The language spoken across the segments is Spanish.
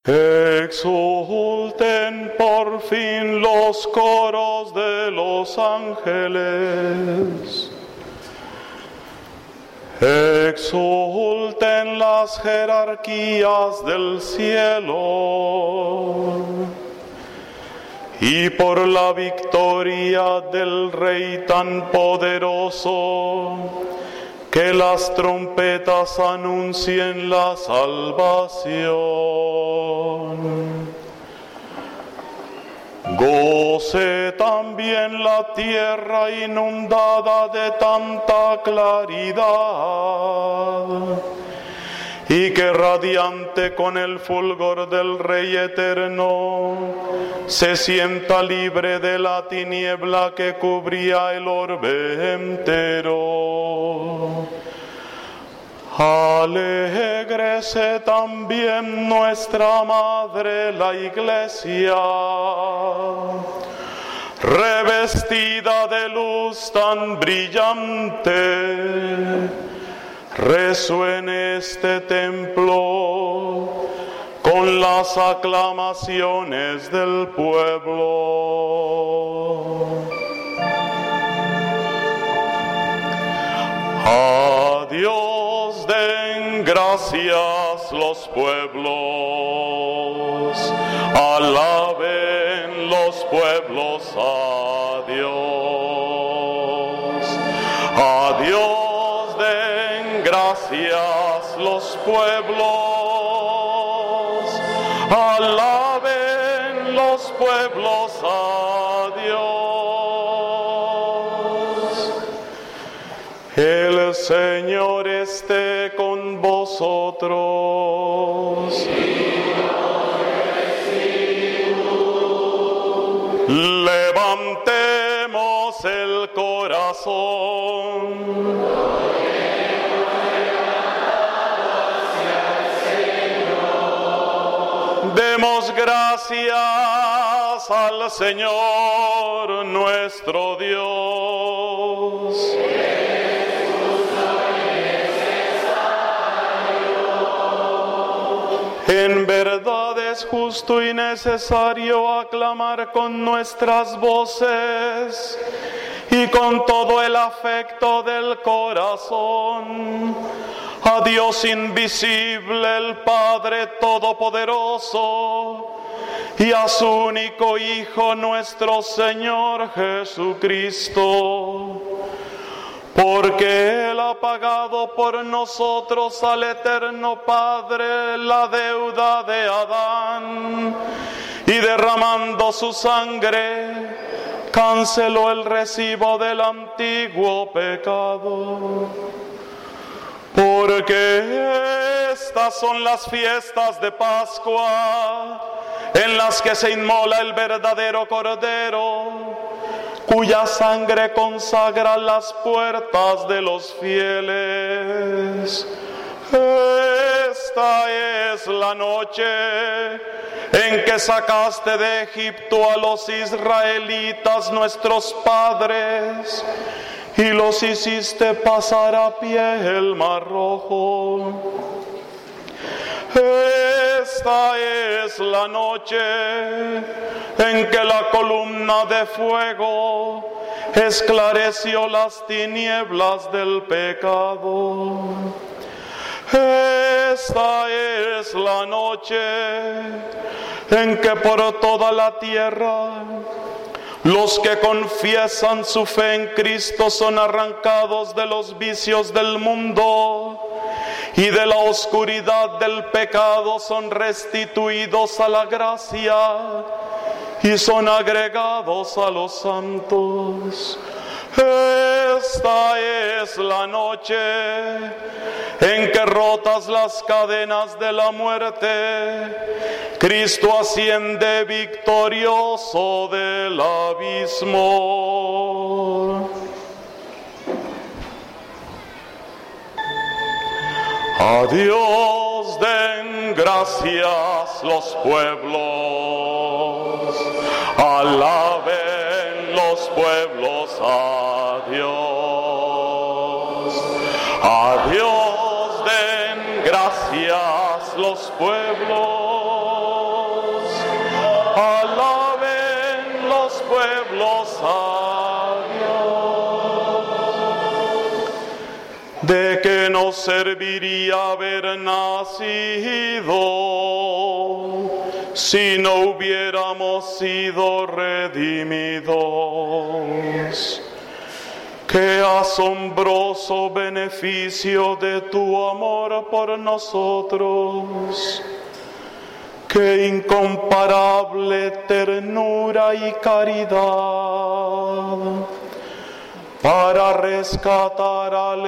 Exulten por fin los coros de los ángeles. Exulten las jerarquías del cielo. Y por la victoria del Rey tan poderoso, que las trompetas anuncien la salvación. Goce también la tierra inundada de tanta claridad, y que radiante con el fulgor del Rey eterno, se sienta libre de la tiniebla que cubría el orbe entero. Alégrese también nuestra Madre, la Iglesia, revestida de luz tan brillante. Resuene este templo con las aclamaciones del pueblo. A Dios den gracias los pueblos, alaben los pueblos a Dios. A Dios den gracias los pueblos, alaben los pueblos a Dios. El Señor esté con vosotros. Levantemos el corazón. Demos gracias al Señor nuestro Dios. En verdad es justo y necesario aclamar con nuestras voces y con todo el afecto del corazón a Dios invisible, el Padre Todopoderoso, y a su único Hijo, nuestro Señor Jesucristo, porque Él ha pagado por nosotros al Eterno Padre la deuda de Adán, y derramando su sangre, canceló el recibo del antiguo pecado. Porque estas son las fiestas de Pascua, en las que se inmola el verdadero Cordero, cuya sangre consagra las puertas de los fieles. Esta es la noche en que sacaste de Egipto a los israelitas, nuestros padres, y los hiciste pasar a pie el Mar Rojo. Esta es la noche en que la columna de fuego esclareció las tinieblas del pecado. Esta es la noche en que por toda la tierra los que confiesan su fe en Cristo son arrancados de los vicios del mundo, y de la oscuridad del pecado son restituidos a la gracia y son agregados a los santos. Esta es la noche en que, rotas las cadenas de la muerte, Cristo asciende victorioso del abismo. A Dios den gracias los pueblos, alaben los pueblos a Dios. A Dios den gracias los pueblos, ¿De qué nos serviría haber nacido si no hubiéramos sido redimidos? ¡Qué asombroso beneficio de tu amor por nosotros! ¡Qué incomparable ternura y caridad! Para rescatar al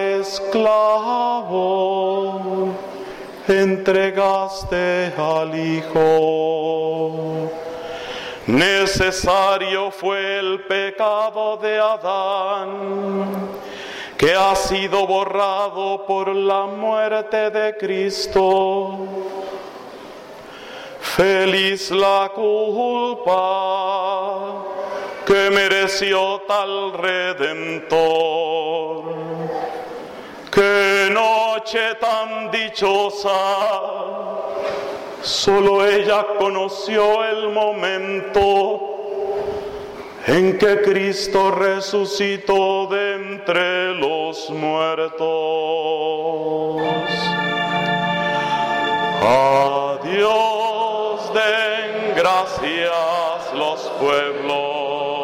esclavo, entregaste al Hijo. Necesario fue el pecado de Adán, que ha sido borrado por la muerte de Cristo. Feliz la culpa que mereció tal Redentor. ¡Qué noche tan dichosa! Solo ella conoció el momento en que Cristo resucitó de entre los muertos. A Dios den gracias los pueblos.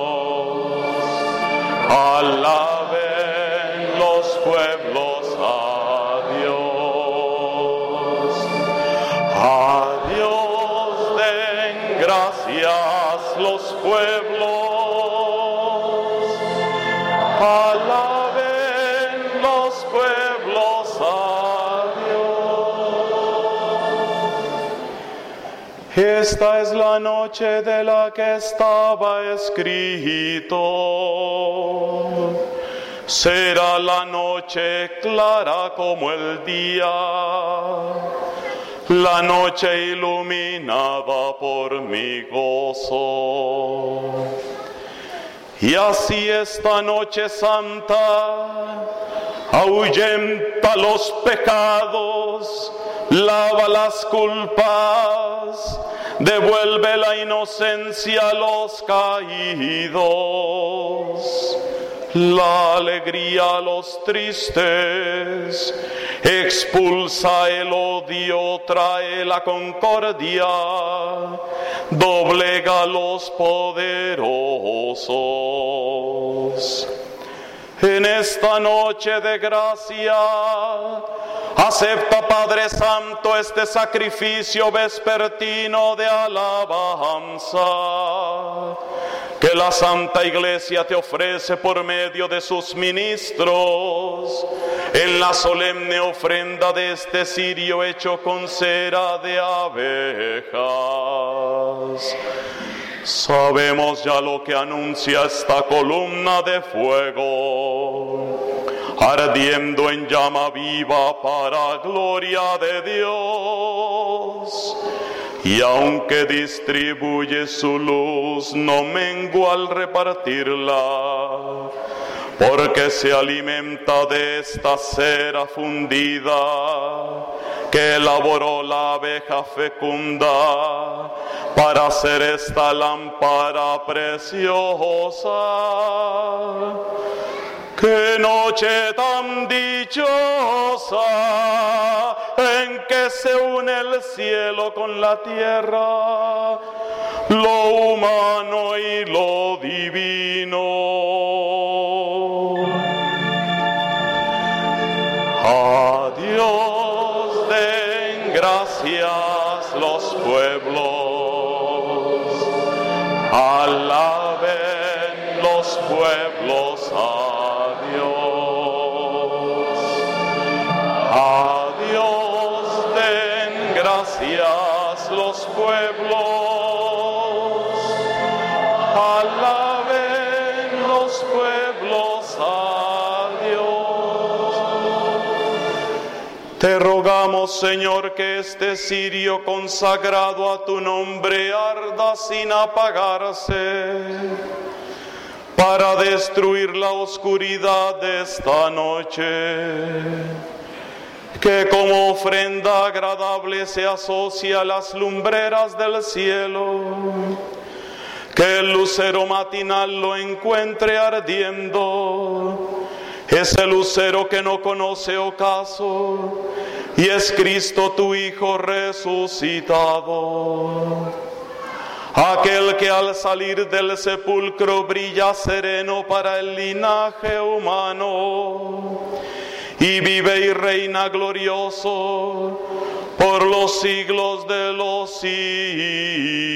Alaben los pueblos a Dios. A Dios den gracias los pueblos. Alaben los pueblos a Dios. Esta es la noche de la que estaba escrito. Será la noche clara como el día, la noche iluminada por mi gozo. Y así esta noche santa ahuyenta los pecados, lava las culpas, devuelve la inocencia a los caídos, la alegría a los tristes, expulsa el odio, trae la concordia, doblega a los poderosos. En esta noche de gracia, acepta, Padre Santo, este sacrificio vespertino de alabanza que la Santa Iglesia te ofrece por medio de sus ministros en la solemne ofrenda de este cirio hecho con cera de abejas. Sabemos ya lo que anuncia esta columna de fuego, ardiendo en llama viva para gloria de Dios. Y aunque distribuye su luz, no mengua al repartirla, porque se alimenta de esta cera fundida que elaboró la abeja fecunda para hacer esta lámpara preciosa. ¡Qué noche tan dichosa en que se une el cielo con la tierra, lo humano y lo divino! A Dios den gracias los pueblos, alaben los pueblos a Dios. A Dios den gracias los pueblos, alaben los pueblos a Dios. Te rogamos, Señor, que este cirio consagrado a tu nombre arda sin apagarse, para destruir la oscuridad de esta noche, que como ofrenda agradable se asocia a las lumbreras del cielo, que el lucero matinal lo encuentre ardiendo, Es el lucero que no conoce ocaso, y es Cristo tu Hijo resucitado. Aquel que al salir del sepulcro brilla sereno para el linaje humano, y vive y reina glorioso por los siglos de los siglos.